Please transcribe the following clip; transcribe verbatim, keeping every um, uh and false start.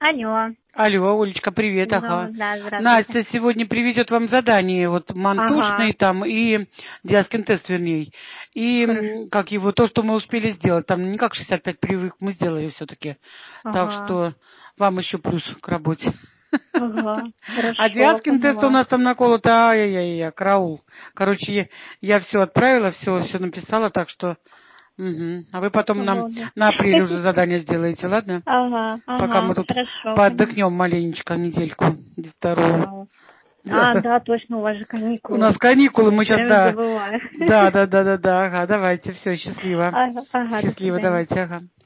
Алло. Алло, Олечка, привет, Ну, ага. да, здравствуйте. Настя сегодня привезет вам задание, вот мантушный Ага. там и диаскин тест, вернее. И Хорошо. м, как его, то, что мы успели сделать, там не как шестьдесят пять прививок мы сделали все-таки. Так Ага. что вам еще плюс к работе. Ага. А Хорошо, диаскин тест у поняла. нас там наколото, ай-яй-яй, караул. Короче, я все отправила, все, все написала, так что... Мгм. А вы потом нам Свободно. на апрель уже задание сделаете, ладно? Ага, Пока ага, мы тут хорошо, поняла. поотдохнем маленечко, недельку, вторую. А, а, Да. да, точно, у вас же У каникулы. нас каникулы, Я мы все сейчас, время да. забываю. Да, да, да, да, да, ага, давайте, все, счастливо. Ага, ага, до Счастливо, свидания. давайте, ага.